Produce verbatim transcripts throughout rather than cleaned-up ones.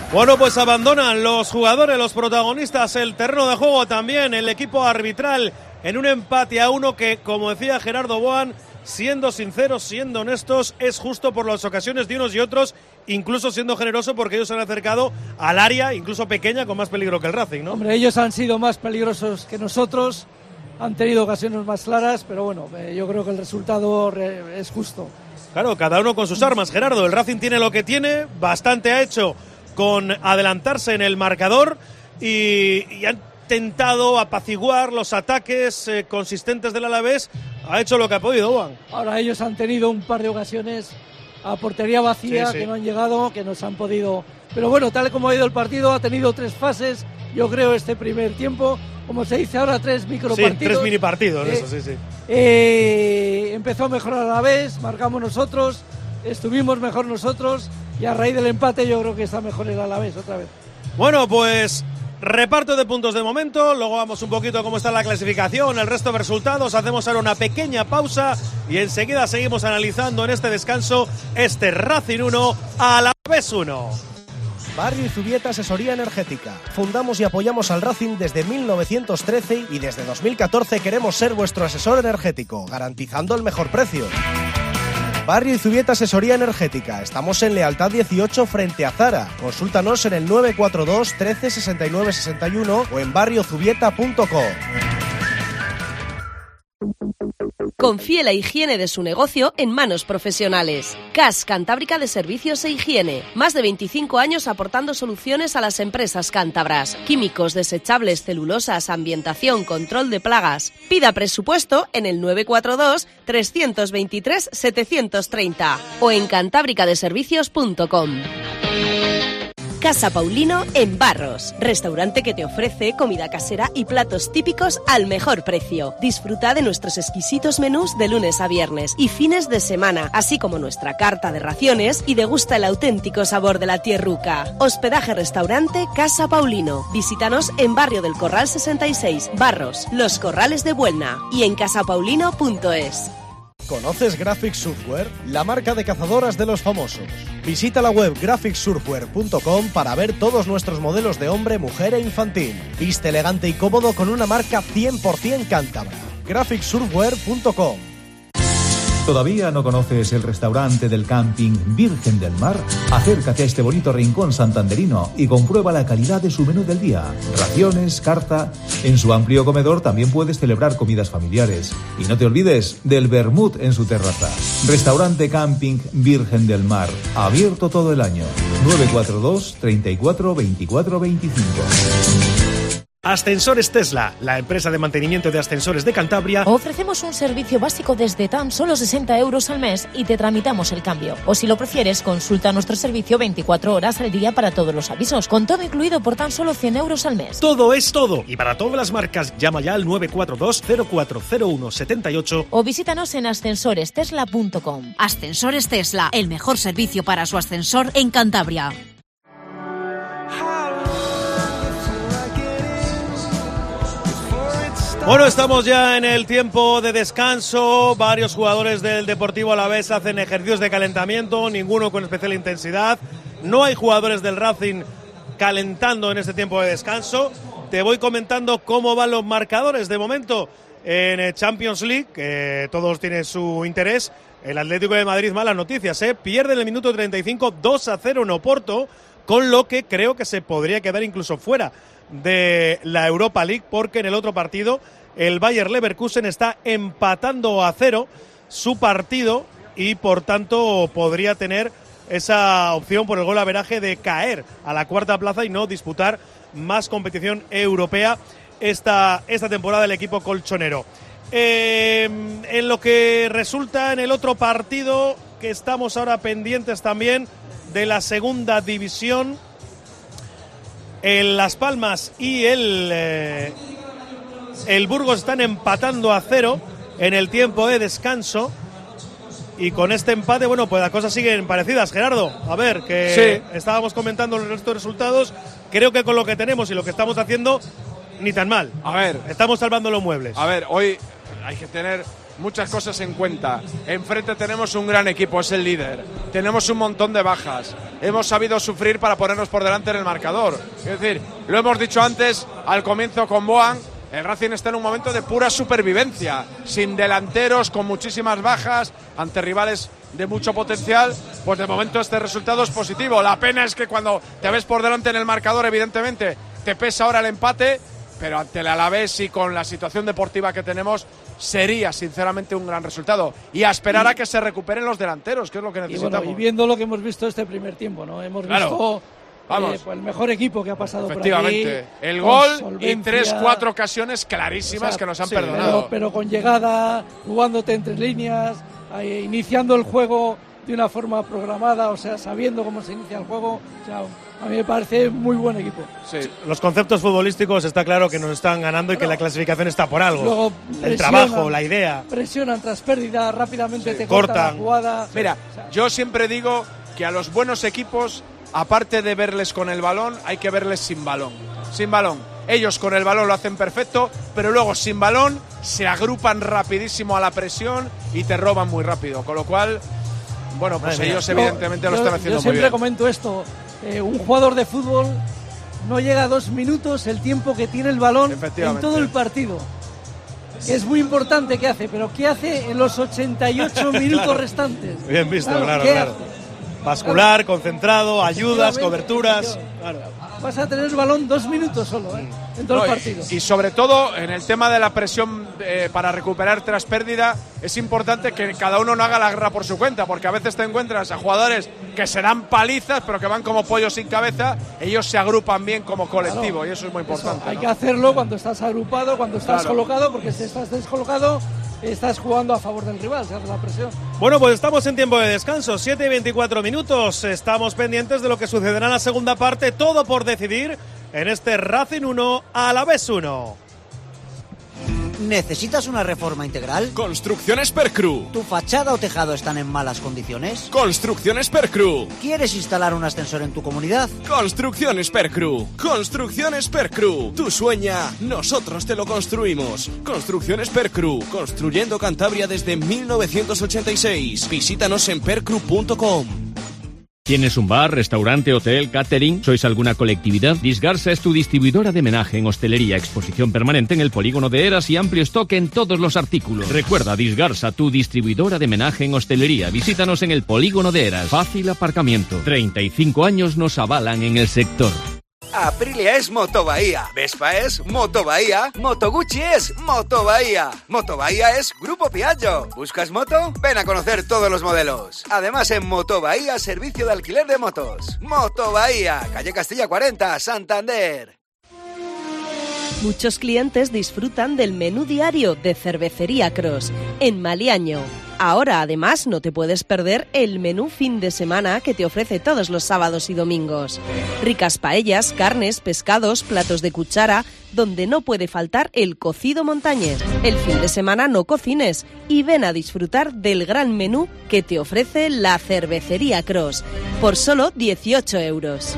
Bueno, pues abandonan los jugadores, los protagonistas, el terreno de juego también, el equipo arbitral en un empate a uno que, como decía Gerardo Boan, siendo sinceros, siendo honestos, es justo por las ocasiones de unos y otros, incluso siendo generoso porque ellos se han acercado al área, incluso pequeña, con más peligro que el Racing, ¿no? Hombre, ellos han sido más peligrosos que nosotros, han tenido ocasiones más claras, pero bueno, eh, yo creo que el resultado re- es justo. Claro, cada uno con sus armas, Gerardo. El Racing tiene lo que tiene, bastante ha hecho con adelantarse en el marcador y, y han intentado apaciguar los ataques eh, consistentes del Alavés. Ha hecho lo que ha podido, Juan. Ahora ellos han tenido un par de ocasiones a portería vacía, sí, sí. que no han llegado, que nos han podido... Pero bueno, tal como ha ido el partido, ha tenido tres fases, yo creo, este primer tiempo. Como se dice ahora, tres micropartidos. Sí, tres mini partidos, eh, eso sí, sí. Eh, empezó a mejorar a la vez, marcamos nosotros, estuvimos mejor nosotros y a raíz del empate yo creo que está mejor el Alavés otra vez. Bueno, pues reparto de puntos de momento, luego vamos un poquito a cómo está la clasificación, el resto de resultados, hacemos ahora una pequeña pausa y enseguida seguimos analizando en este descanso este Racing uno, Alavés uno. Barrio Zubieta Asesoría Energética. Fundamos y apoyamos al Racing desde mil novecientos trece y desde dos mil catorce queremos ser vuestro asesor energético, garantizando el mejor precio. Barrio Zubieta Asesoría Energética. Estamos en Lealtad dieciocho frente a Zara. Consúltanos en el nueve cuatro dos, trece, sesenta y nueve, sesenta y uno o en barrio zubieta punto com. Confíe la higiene de su negocio en manos profesionales. C A S Cantábrica de Servicios e Higiene. Más de veinticinco años aportando soluciones a las empresas cántabras. Químicos, desechables, celulosas, ambientación, control de plagas. Pida presupuesto en el nueve cuatro dos, tres dos tres, siete tres cero o en cantábrica de servicios punto com. Casa Paulino en Barros, restaurante que te ofrece comida casera y platos típicos al mejor precio. Disfruta de nuestros exquisitos menús de lunes a viernes y fines de semana, así como nuestra carta de raciones y degusta el auténtico sabor de la tierruca. Hospedaje restaurante Casa Paulino. Visítanos en Barrio del Corral sesenta y seis, Barros, Los Corrales de Buelna y en casa paulino punto es. ¿Conoces Graphic Surfwear? La marca de cazadoras de los famosos. Visita la web graphic surfwear punto com para ver todos nuestros modelos de hombre, mujer e infantil. Viste elegante y cómodo con una marca cien por ciento cántabra. graphic surfwear punto com. ¿Todavía no conoces el restaurante del camping Virgen del Mar? Acércate a este bonito rincón santanderino y comprueba la calidad de su menú del día. Raciones, carta... En su amplio comedor también puedes celebrar comidas familiares. Y no te olvides del vermut en su terraza. Restaurante Camping Virgen del Mar. Abierto todo el año. nueve cuatro dos, treinta y cuatro, veinticuatro, veinticinco. Ascensores Tesla, la empresa de mantenimiento de ascensores de Cantabria. Ofrecemos un servicio básico desde tan solo sesenta euros al mes y te tramitamos el cambio. O si lo prefieres, consulta nuestro servicio veinticuatro horas al día para todos los avisos, con todo incluido por tan solo cien euros al mes. Todo es todo. Y para todas las marcas, llama ya al nueve cuatro dos, cero cuatro cero uno, siete ocho. O visítanos en ascensores tesla punto com. Ascensores Tesla, el mejor servicio para su ascensor en Cantabria. Bueno, estamos ya en el tiempo de descanso. Varios jugadores del Deportivo Alavés hacen ejercicios de calentamiento, ninguno con especial intensidad. No hay jugadores del Racing calentando en este tiempo de descanso. Te voy comentando cómo van los marcadores de momento en Champions League, que todos tienen su interés. El Atlético de Madrid, malas noticias, ¿eh? Pierde en el minuto treinta y cinco, dos a cero en Oporto, con lo que creo que se podría quedar incluso fuera de la Europa League, porque en el otro partido el Bayer Leverkusen está empatando a cero su partido y por tanto podría tener esa opción por el gol averaje de caer a la cuarta plaza y no disputar más competición europea esta, esta temporada el equipo colchonero. Eh, en lo que resulta en el otro partido, que estamos ahora pendientes también de la segunda división, el Las Palmas y el, eh, el Burgos están empatando a cero en el tiempo de descanso. Y con este empate, bueno, pues las cosas siguen parecidas, Gerardo. A ver, que sí. Estábamos comentando el resto de resultados. Creo que con lo que tenemos y lo que estamos haciendo, ni tan mal. A ver. Estamos salvando los muebles. A ver, hoy hay que tener muchas cosas en cuenta. Enfrente tenemos un gran equipo, es el líder. Tenemos un montón de bajas. hemos sabido sufrir para ponernos por delante en el marcador. Es decir, lo hemos dicho antes al comienzo con Boan, el Racing está en un momento de pura supervivencia, sin delanteros, con muchísimas bajas, ante rivales de mucho potencial. Pues de momento este resultado es positivo. La pena es que cuando te ves por delante en el marcador, evidentemente te pesa ahora el empate, pero ante el Alavés y con la situación deportiva que tenemos, sería sinceramente un gran resultado. Y a esperar a que se recuperen los delanteros, que es lo que necesitamos. Y, bueno, y viendo lo que hemos visto este primer tiempo, ¿no? Hemos claro. visto Vamos. Eh, pues el mejor equipo que ha pasado efectivamente, por aquí. El gol solvencia, y tres, cuatro ocasiones clarísimas, o sea, que nos han sí, perdonado. Pero, pero con llegada, jugándote entre líneas, eh, iniciando el juego de una forma programada, o sea, sabiendo cómo se inicia el juego. O sea, a mí me parece muy buen equipo. Sí. Los conceptos futbolísticos está claro que nos están ganando y que la clasificación está por algo. Luego el trabajo, la idea. Presionan tras pérdida, rápidamente sí, te cortan. cortan la jugada. Mira, o sea, yo siempre digo que a los buenos equipos, aparte de verles con el balón, hay que verles sin balón. Sin balón. Ellos con el balón lo hacen perfecto, pero luego sin balón se agrupan rapidísimo a la presión y te roban muy rápido. Con lo cual, bueno, pues Madre ellos mía. evidentemente yo, lo están yo, haciendo yo muy bien. siempre comento esto. Eh, un jugador de fútbol no llega a dos minutos el tiempo que tiene el balón en todo el partido. Es muy importante qué hace, pero ¿qué hace en los ochenta y ocho minutos claro. restantes? Bien visto, claro, claro. claro. Bascular, concentrado, ayudas, coberturas. Claro. Vas a tener el balón dos minutos solo, ¿eh? En todo no, el partido. Y, y sobre todo en el tema de la presión eh, para recuperar tras pérdida, es importante que cada uno no haga la guerra por su cuenta, porque a veces te encuentras a jugadores que se dan palizas, pero que van como pollos sin cabeza. Ellos se agrupan bien como colectivo, claro, y eso es muy importante. Eso, hay ¿no? que hacerlo cuando estás agrupado, cuando estás claro. colocado, porque si estás descolocado, estás jugando a favor del rival, se hace la presión. Bueno, pues estamos en tiempo de descanso, siete y veinticuatro minutos. Estamos pendientes de lo que sucederá en la segunda parte, todo por decidir en este Racing uno, Alavés uno. ¿Necesitas una reforma integral? Construcciones Percru. ¿Tu fachada o tejado están en malas condiciones? Construcciones Percru. ¿Quieres instalar un ascensor en tu comunidad? Construcciones Percru. Construcciones Percru. Tú sueña, nosotros te lo construimos. Construcciones Percru. Construyendo Cantabria desde mil novecientos ochenta y seis. Visítanos en percru punto com. ¿Tienes un bar, restaurante, hotel, catering? ¿Sois alguna colectividad? Disgarsa es tu distribuidora de menaje en hostelería, exposición permanente en el polígono de Eras y amplio stock en todos los artículos. Recuerda, Disgarsa, tu distribuidora de menaje en hostelería. Visítanos en el polígono de Eras. Fácil aparcamiento. treinta y cinco años nos avalan en el sector. Aprilia es Moto Bahía, Vespa es Moto Bahía, Moto Guzzi es Moto Bahía, Moto Bahía es Grupo Piaggio. ¿Buscas moto? Ven a conocer todos los modelos. Además en Moto Bahía, servicio de alquiler de motos. Moto Bahía, calle Castilla cuarenta, Santander. Muchos clientes disfrutan del menú diario de Cervecería Cross en Maliaño. Ahora, además, no te puedes perder el menú fin de semana que te ofrece todos los sábados y domingos. Ricas paellas, carnes, pescados, platos de cuchara, donde no puede faltar el cocido montañés. El fin de semana no cocines y ven a disfrutar del gran menú que te ofrece la Cervecería Cross por solo dieciocho euros.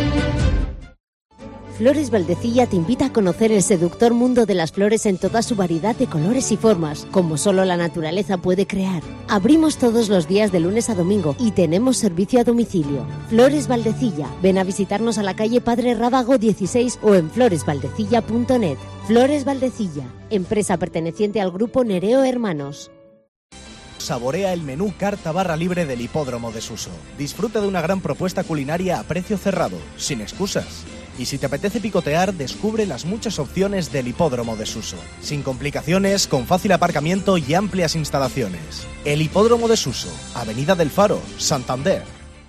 Flores Valdecilla te invita a conocer el seductor mundo de las flores en toda su variedad de colores y formas, como solo la naturaleza puede crear. Abrimos todos los días de lunes a domingo y tenemos servicio a domicilio. Flores Valdecilla, ven a visitarnos a la calle Padre Rábago dieciséis o en flores valdecilla punto net. Flores Valdecilla, empresa perteneciente al grupo Nereo Hermanos. Saborea el menú carta barra libre del Hipódromo de Suso. Disfruta de una gran propuesta culinaria a precio cerrado, sin excusas. Y si te apetece picotear, descubre las muchas opciones del Hipódromo de Suso. Sin complicaciones, con fácil aparcamiento y amplias instalaciones. El Hipódromo de Suso, Avenida del Faro, Santander.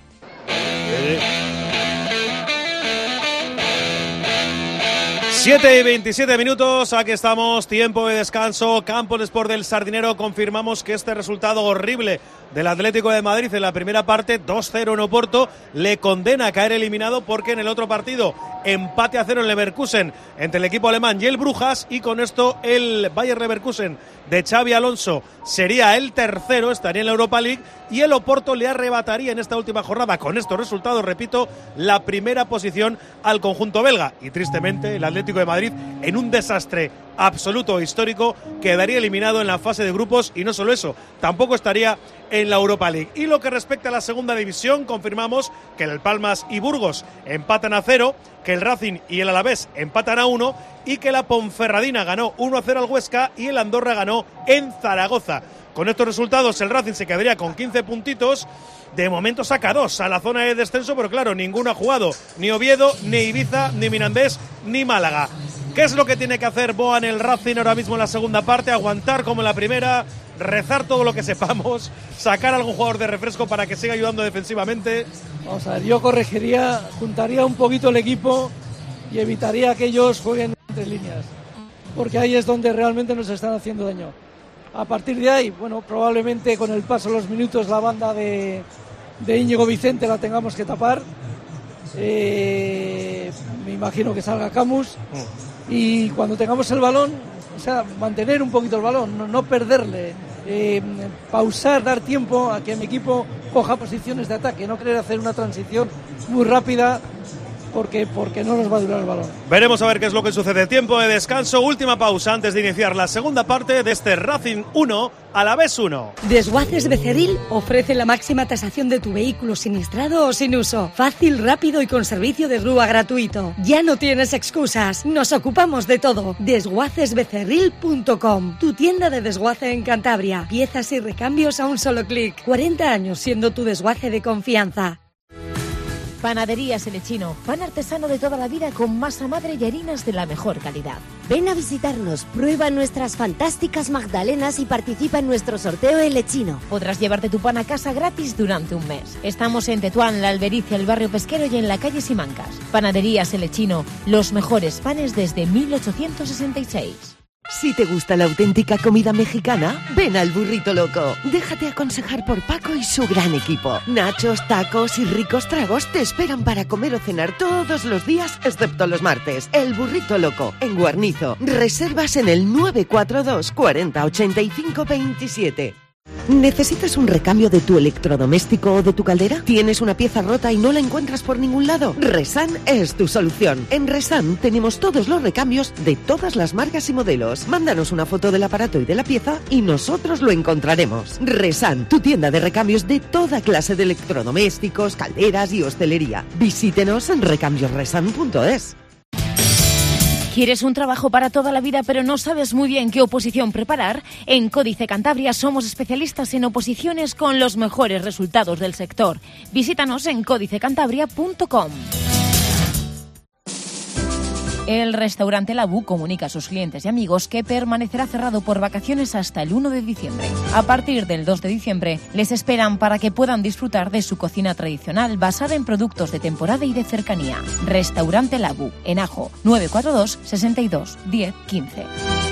siete y veintisiete minutos, aquí estamos, tiempo de descanso, Campo de Sport del Sardinero. Confirmamos que este resultado horrible del Atlético de Madrid en la primera parte, dos cero en Oporto, le condena a caer eliminado porque en el otro partido, empate a cero en Leverkusen entre el equipo alemán y el Brujas, y con esto el Bayer Leverkusen de Xabi Alonso sería el tercero, estaría en la Europa League, y el Oporto le arrebataría en esta última jornada, con estos resultados, repito, la primera posición al conjunto belga. Y tristemente el Atlético Atlético de Madrid en un desastre absoluto histórico, quedaría eliminado en la fase de grupos y no solo eso, tampoco estaría en la Europa League. Y lo que respecta a la segunda división, confirmamos que el Palmas y Burgos empatan a cero, que el Racing y el Alavés empatan a uno y que la Ponferradina ganó uno a cero al Huesca y el Andorra ganó en Zaragoza. Con estos resultados el Racing se quedaría con quince puntitos. De momento saca dos a la zona de descenso, pero claro, ninguno ha jugado, ni Oviedo, ni Ibiza, ni Mirandés, ni Málaga. ¿Qué es lo que tiene que hacer Boa en el Racing ahora mismo en la segunda parte? Aguantar como en la primera, rezar todo lo que sepamos, sacar a algún jugador de refresco para que siga ayudando defensivamente. Vamos a ver, yo corregiría, juntaría un poquito el equipo y evitaría que ellos jueguen entre líneas, porque ahí es donde realmente nos están haciendo daño. A partir de ahí, bueno, probablemente con el paso de los minutos la banda de, de Íñigo Vicente la tengamos que tapar. Eh, me imagino que salga Camus. Y cuando tengamos el balón, o sea, mantener un poquito el balón, no, no perderle, eh, pausar, dar tiempo a que mi equipo coja posiciones de ataque, no querer hacer una transición muy rápida, porque, porque no nos va a durar el balón. Veremos a ver qué es lo que sucede. Tiempo de descanso, última pausa antes de iniciar la segunda parte de este Racing uno, Alavés uno. Desguaces Becerril ofrece la máxima tasación de tu vehículo siniestrado o sin uso. Fácil, rápido y con servicio de grúa gratuito. Ya no tienes excusas, nos ocupamos de todo. desguaces becerril punto com, tu tienda de desguace en Cantabria. Piezas y recambios a un solo clic. cuarenta años siendo tu desguace de confianza. Panaderías El Lechino, pan artesano de toda la vida con masa madre y harinas de la mejor calidad. Ven a visitarnos, prueba nuestras fantásticas magdalenas y participa en nuestro sorteo El Lechino. Podrás llevarte tu pan a casa gratis durante un mes. Estamos en Tetuán, La Albericia, el barrio pesquero y en la calle Simancas. Panaderías El Lechino, los mejores panes desde mil ochocientos sesenta y seis. Si te gusta la auténtica comida mexicana, ven al Burrito Loco. Déjate aconsejar por Paco y su gran equipo. Nachos, tacos y ricos tragos te esperan para comer o cenar todos los días, excepto los martes. El Burrito Loco, en Guarnizo. Reservas en el nueve cuatro dos, cuarenta, ochenta y cinco, veintisiete. ¿Necesitas un recambio de tu electrodoméstico o de tu caldera? ¿Tienes una pieza rota y no la encuentras por ningún lado? Resan es tu solución. En Resan tenemos todos los recambios de todas las marcas y modelos. Mándanos una foto del aparato y de la pieza y nosotros lo encontraremos. Resan, tu tienda de recambios de toda clase de electrodomésticos, calderas y hostelería. Visítenos en recambios resan punto es. ¿Quieres un trabajo para toda la vida pero no sabes muy bien qué oposición preparar? En Códice Cantabria somos especialistas en oposiciones con los mejores resultados del sector. Visítanos en códice cantabria punto com. El restaurante Labu comunica a sus clientes y amigos que permanecerá cerrado por vacaciones hasta el uno de diciembre. A partir del dos de diciembre les esperan para que puedan disfrutar de su cocina tradicional basada en productos de temporada y de cercanía. Restaurante Labu, en Ajo, nueve cuatro dos, sesenta y dos, diez, quince.